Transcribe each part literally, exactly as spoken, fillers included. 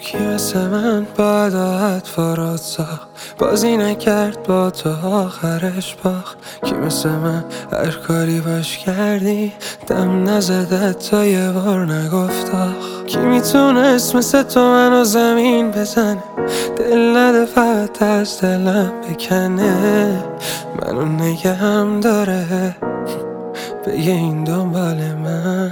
کی مثل من باید آهد فاراد ساخت، بازی نکرد با تو آخرش باخت. کی مثل من هر کاری باش کردی دم نزده تا یه بار نگفت آخ. کی میتونست مثل تو منو زمین بزنه، دل نده فقط از دلم بکنه، منو نگهم داره بگه این دنبال منه.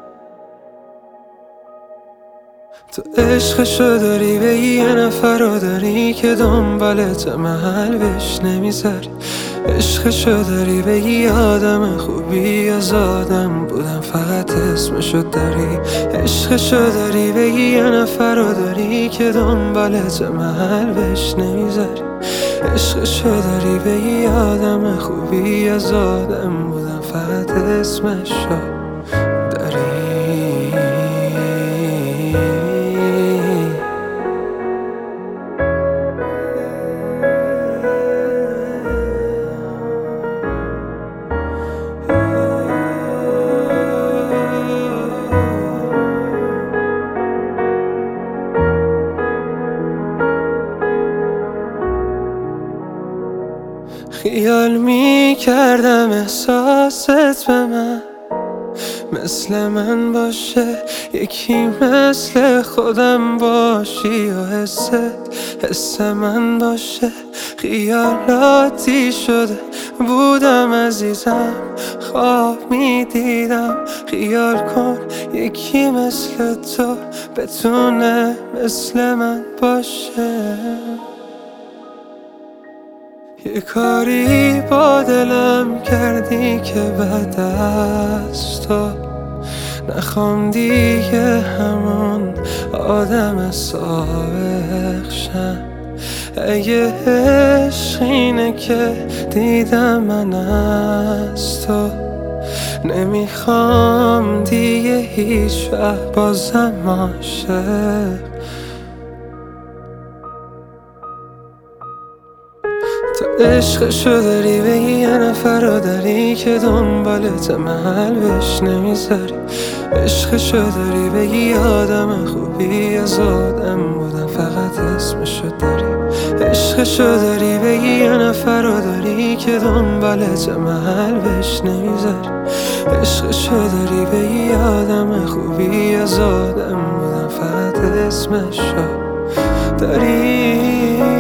تو عشقشو داری به یه نفر رو داری که دنبالت محل بهش نمیذاری. عشقشو داری بگی یادم خوبی از آدم بودم فقط اسمشو داری. عشقشو داری بگی یه نفر رو داری که دنبالت محل بهش نمیذاری. عشقشو داری بگی یادم خوبی از آدم بودم فقط اسمشو داری. خیال می کردم احساست به من مثل من باشه، یکی مثل خودم باشی و حست حس من باشه. خیالاتی شده بودم عزیزم، خواب می دیدم خیال کن یکی مثل تو بتونه مثل من باشه. یه کاری با دلم کردی که بعد از تو نخوام دیگه همون آدم سابق شم. اگه عشق اینه که دیدم من از تو، نمیخوام دیگه هیچ وقت بازم عاشق. تو عشقشو داری بگی یه نفر رو داری که دنبالت محل بهش نمیذاری. عشقشو داری بگی یادم خوبی از آدم بودم فقط اسمشو داری. عشقشو داری بگی یه نفر رو داری که دنبالت محل بهش نمیذاری. عشقشو داری بگی یادم خوبی از آدم بودم فقط اسمشو داری.